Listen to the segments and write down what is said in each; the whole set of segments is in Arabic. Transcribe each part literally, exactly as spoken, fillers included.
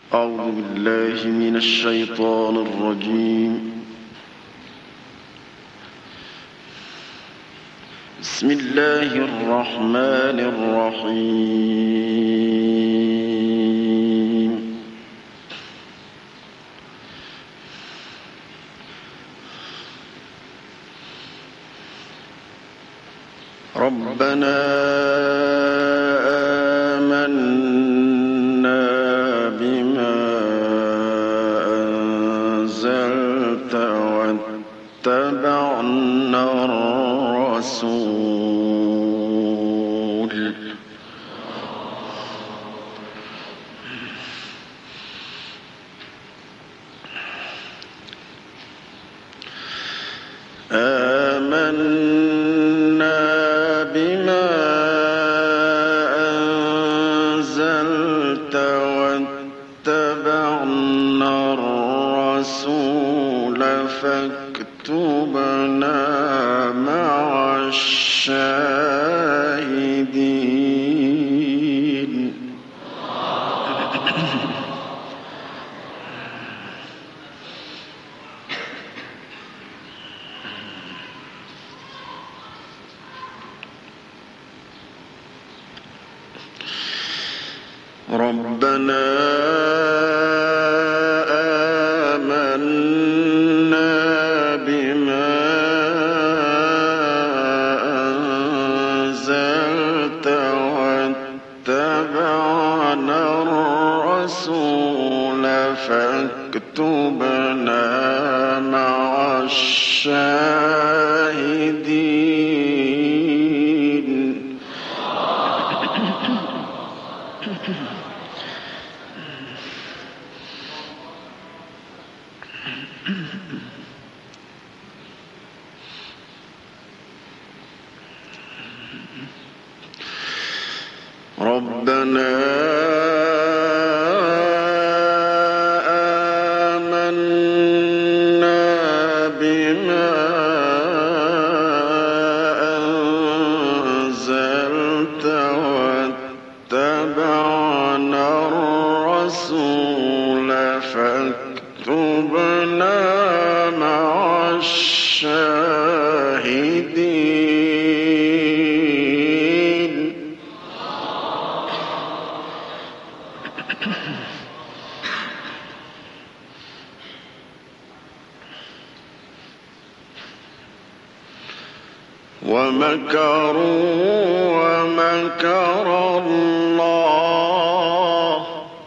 أعوذ بالله من الشيطان الرجيم. بسم الله الرحمن الرحيم. ربنا آمنا بما أنزلت واتبعنا الرسول آمنا بما أنزلت واتبعنا الرسول فاكتبنا مع الشاهدين. ربنا آمنا بما أنزلت واتبعنا الرسول فاكتبنا مع الشاهدين. ربنا آمنا بما أنزلت واتبعنا الرسول فاكتبنا مع الشاهدين. ومكروا ومكر الله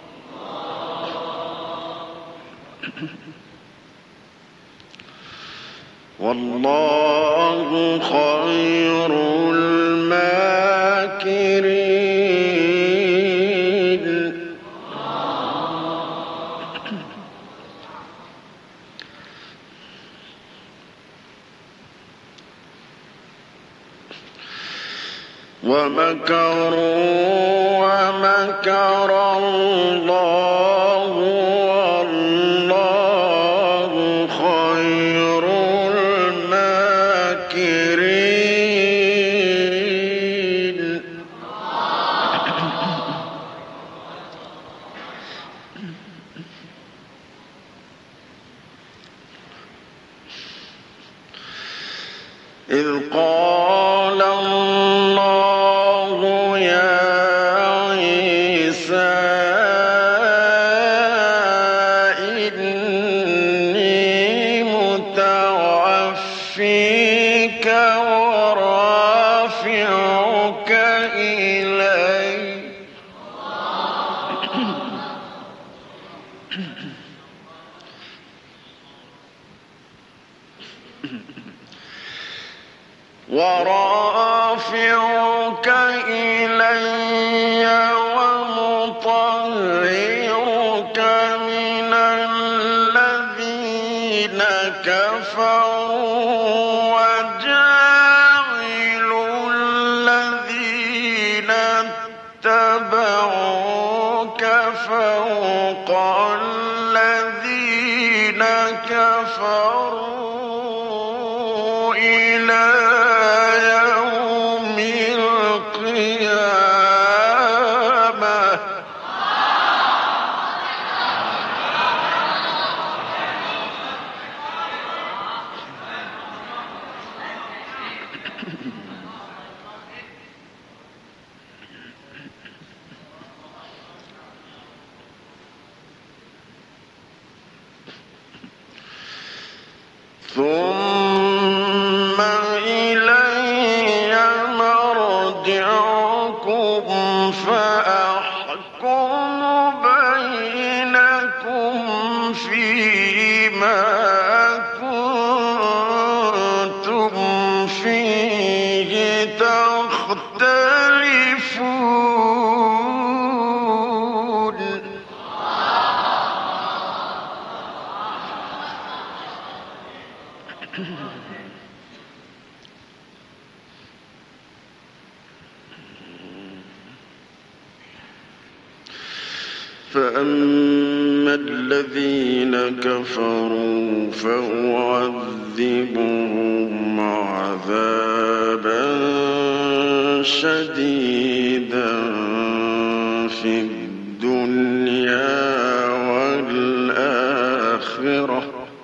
والله خير الماكرين. ومكروا ومكر الله والله خير الماكرين. إذ قال الله يا عيسى إني متوفيك ورافعك إلي ورافعك إلي ومطهرك من الذين كفروا وجاعل الذين اتبعوك فوق الذين كفروا إلى يوم القيامة. فيما كنتم فيه تختلفون فأما الذين كفروا فأعذبهم عذابا شديدا في الدنيا والآخرة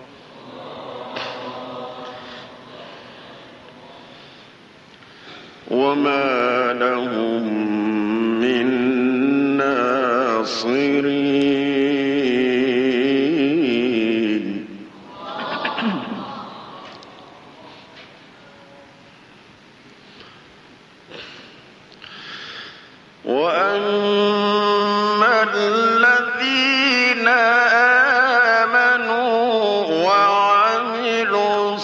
وما لهم من ناصرين وأما الذين آمنوا وعملوا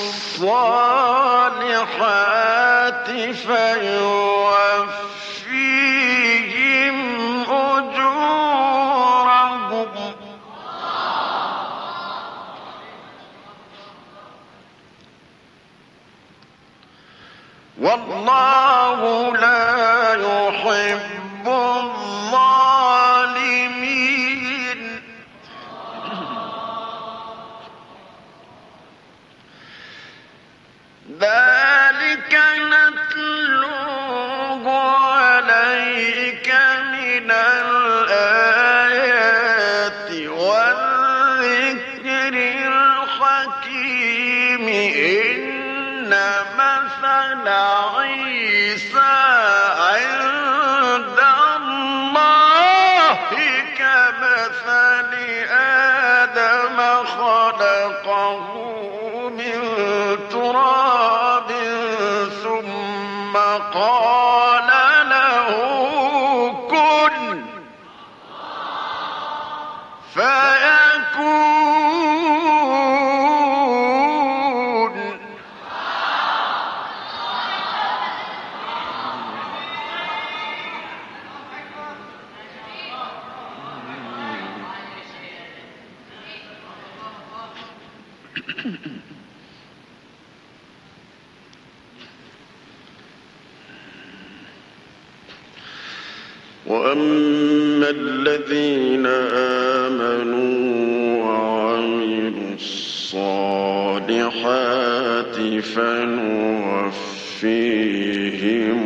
الصالحات فيوفيهم أجورهم والله لا يحب الظالمين ذلك نتلوه عليك من الآيات والذكر الحكيم إن مثل عيسى عند الله كمثل آدم خلقه من تراب ثم قال له كن فيكون وأما الذين آمنوا وعملوا الصالحات فنوفيهم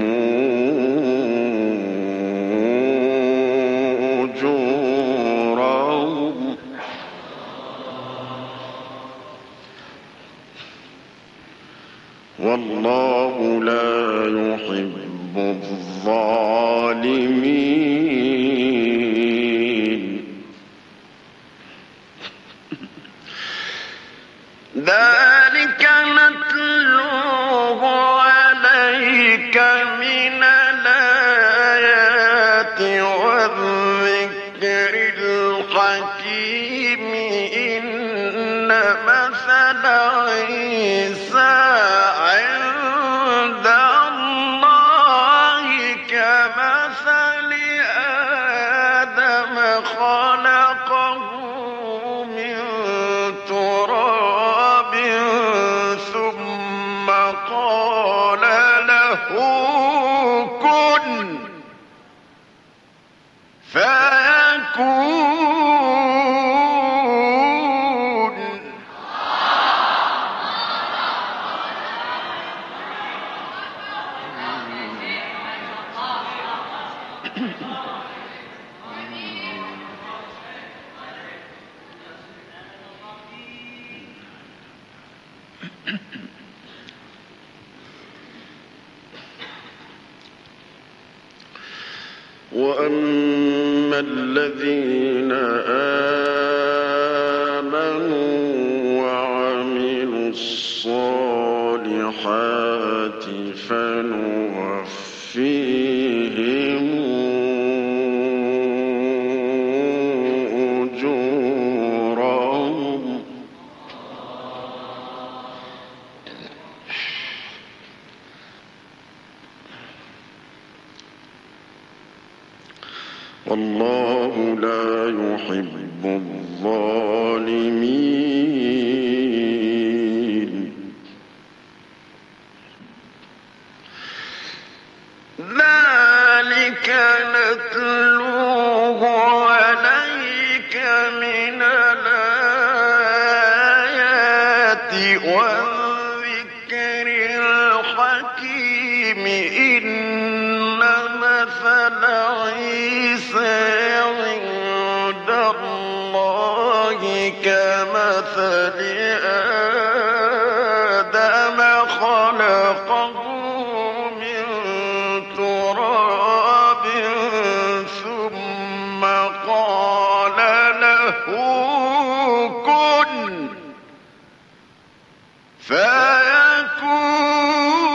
أجورهم والله لا يحب الظالمين ذلك نتلوه عليك من الآيات والذكر الحكيم إن مثل عيسى عند الله كمثل آدم خلقه من تراب ثم قال له كن فيكون وأما الذين آمنوا وعملوا الصالحات فنوفيهم أجورهم يحب الظالمين. ذلك نتلوه عليك من الآيات والذكر الحكيم. إن مثل عيسى عند الله كمثل آدم خلقه من تراب ثم قال له كن فيكون.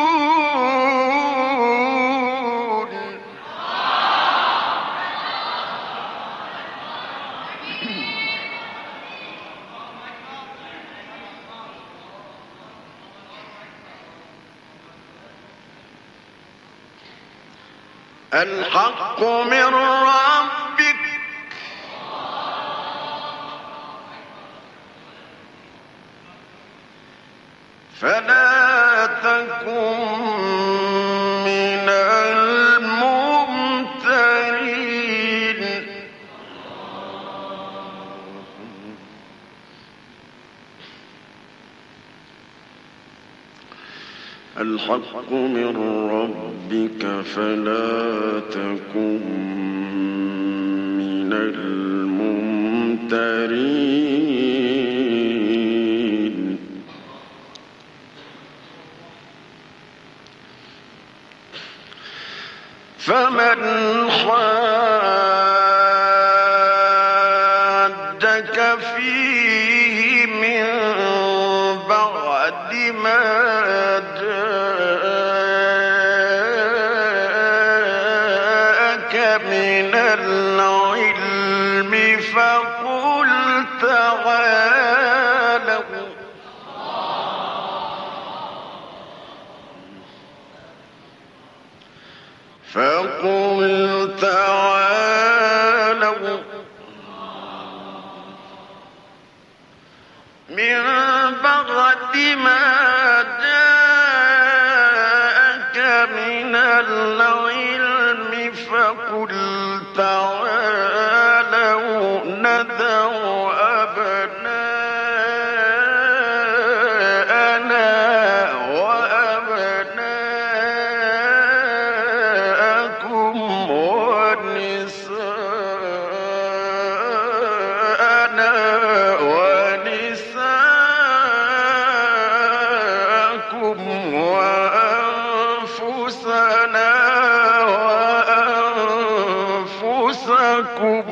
الحق من ربك فلا تكن من الممترين. الحق من ربك فلا تكن من الممترين. فمن حاجك فيه من بعد ما من العلم فقل تعالوا فقل تعالوا من بعد ما جاءك من العلم فقل تعالوا ندع أبناءنا وأبناءكم ونساءنا ونساءكم وأنفسنا وأنفسكم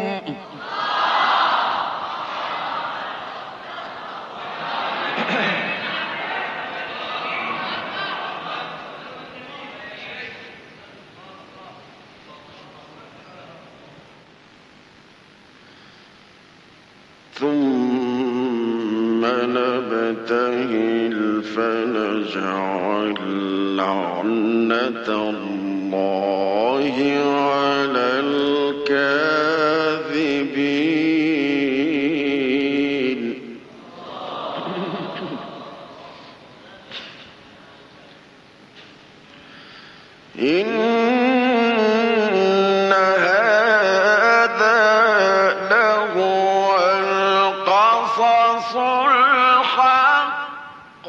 ثم نبتهل فنجعل لعنة الله على الكاذبين. إن هذا لهو القصص الحق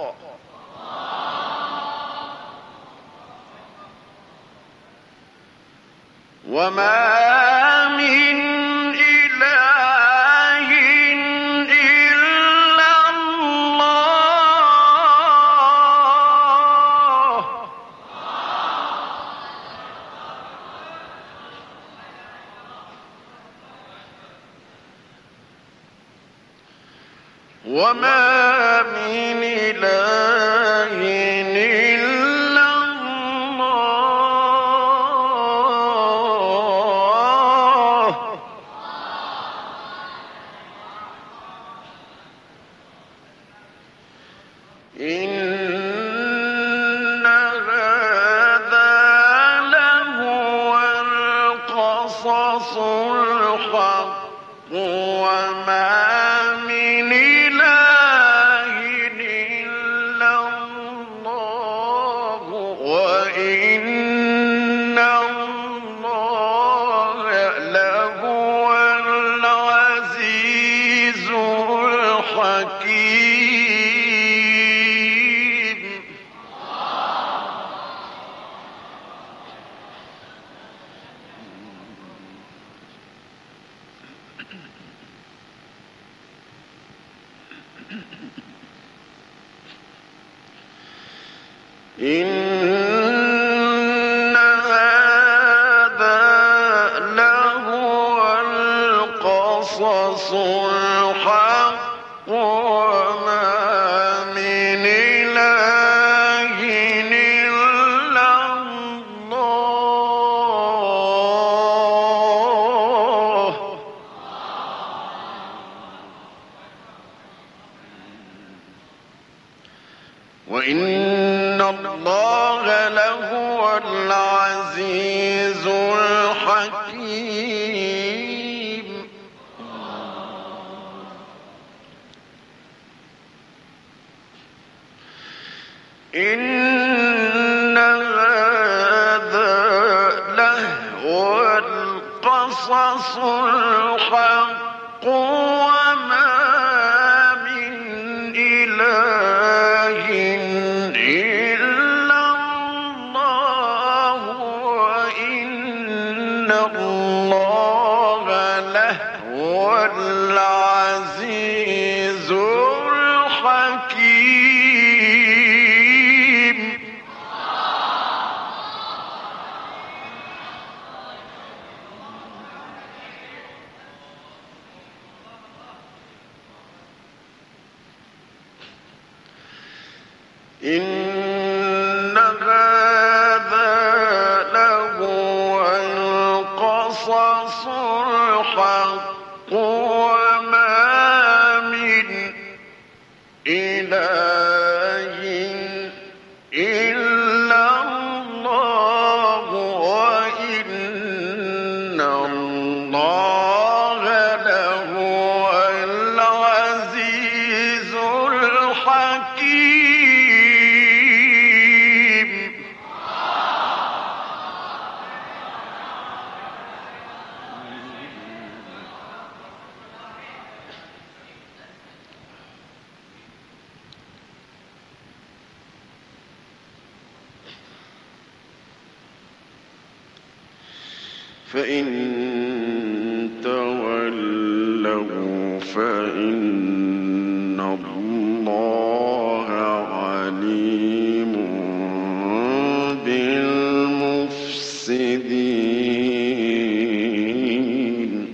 وما من إله إلا الله وما من إله إلا الله إن هذا لهو القصص الحق وما من إله إلا الله وإن الله لهو العزيز الحكيم. إن هذا لهو القصص الحق وما من إله إلا الله وإن الله لهو العزيز الحكيم. إن هذا لهو القصص الحق وما من إله إلا الله وإن الله لهو العزيز الحكيم. إن هذا لهو القصص الحق وما من إله إلا الله وإن الله لهو العزيز الحكيم. فإن تولوا فإن الله عليم بالمفسدين.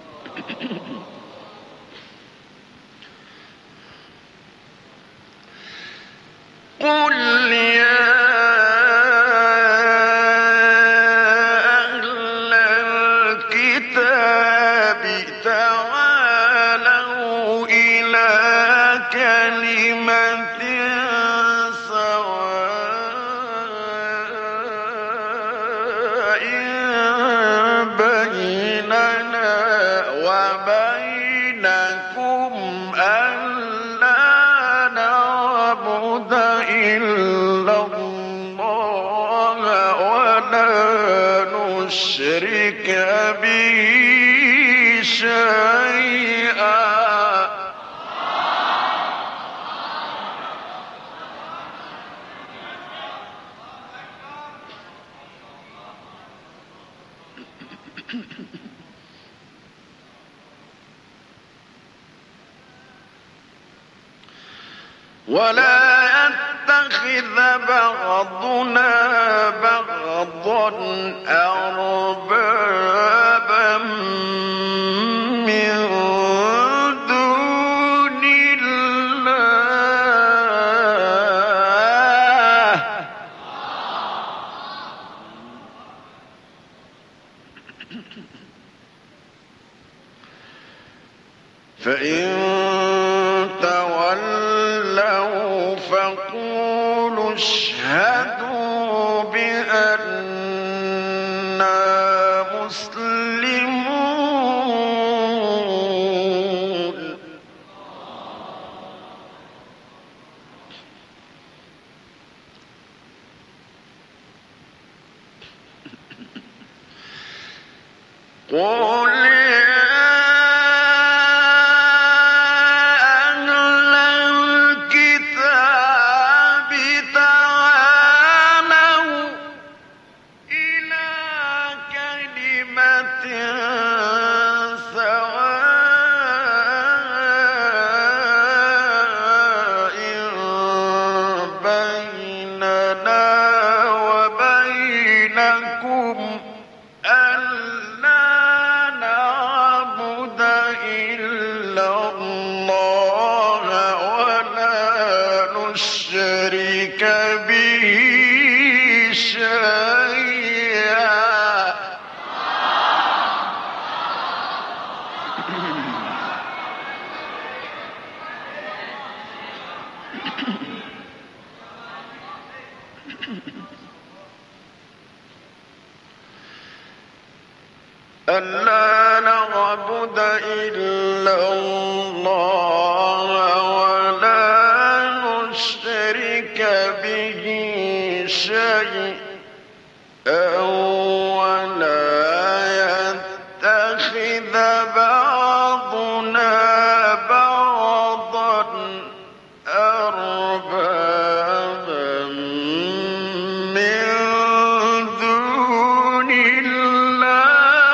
قل يا أهل الكتاب تعالوا إلى كلمة سواء بيننا وبينكم ألا نعبد إلا الله ولا نشرك به شيئا. ولا يتخذ بعضنا بعضا أربابا من دون الله فإن تولوا فقولوا اشهدوا بأننا مسلمون. قل يا أهل الكتاب تعالوا إلى كلمة سواء بيننا وبينكم ألا نعبد إلا الله ولا نشرك به شيئا. ألا نعبد إلا الله ولا نشرك به شيئا ولا يتخذ بعضنا بعضا أربابا من دون الله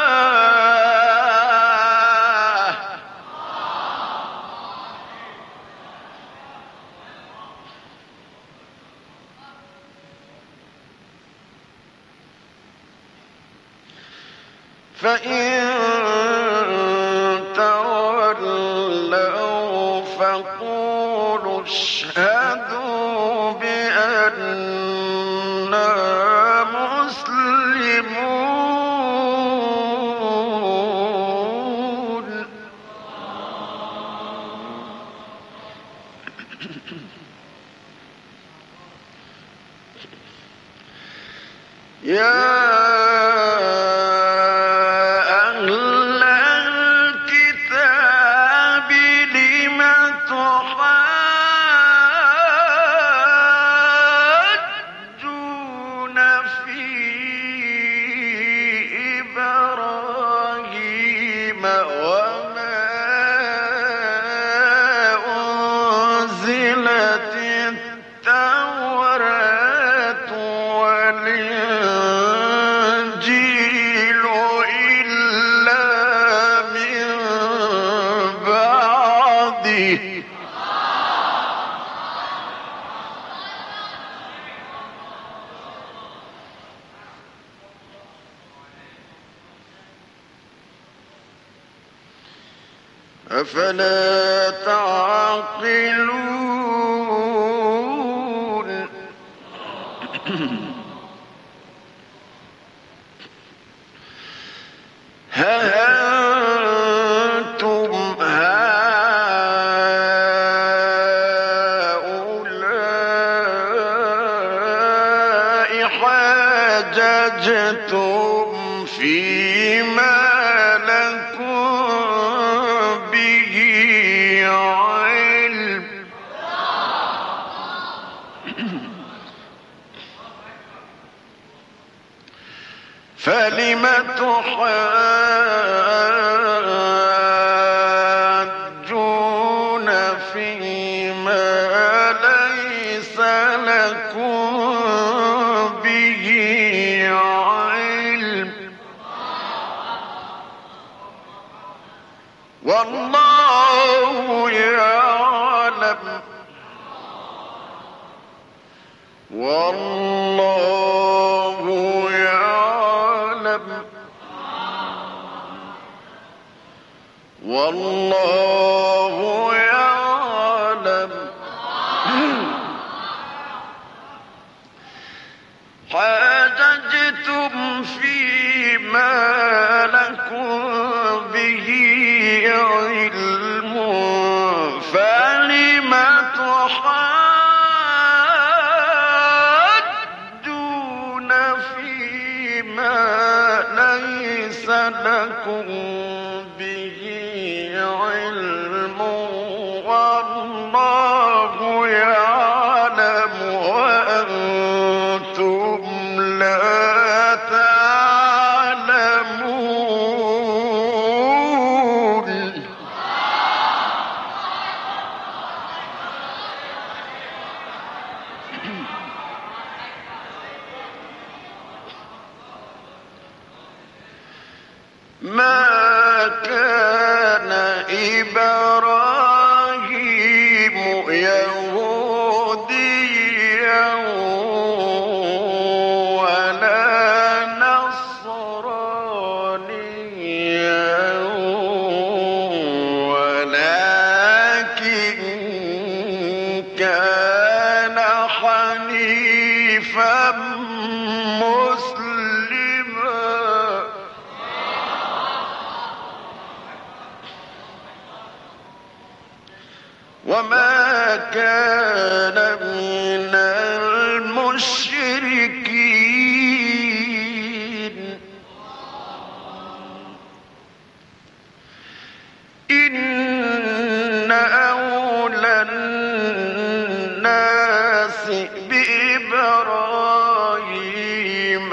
فإن تولوا فقولوا اشهدوا بأننا مسلمون. يا أفلا تعقلون. ها أنتم هؤلاء حاججتم فيما لكم به علم فلم تحاجون فيما ليس لكم به علم والله يعلم والله يعلم والله يعلم. حاججتم فيما لكم به علم فلم تحاجون فيما ليس لكم به علم إبراهيم يهوديا ولا نصرانيا ولكن كان حنيفا مسلما وما كان من المشركين إن أولى الناس بإبراهيم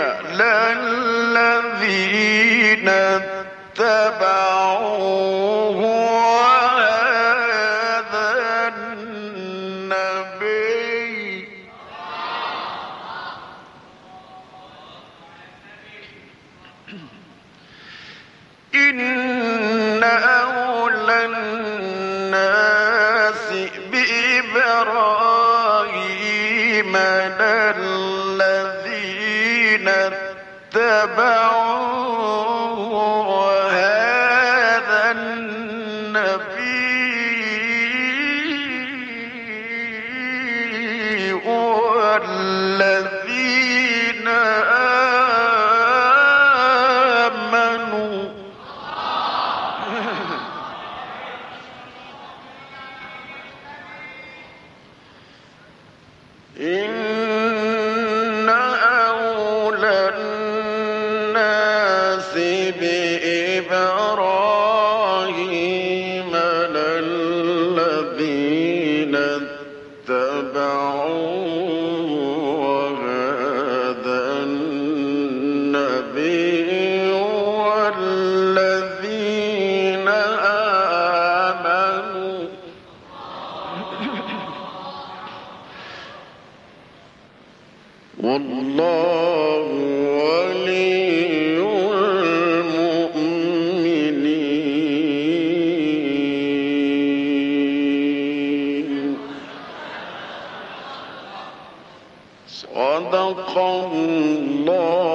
للذين اتبعوه وهذا النبي إن أولى الناس بإبراهيم للذين اتبعوه وهذا النبي والذين آمنوا إن أولى الناس بإبراهيم للذين اتبعوه وهذا النبي والذين آمنوا والله ولي المؤمنين صدق الله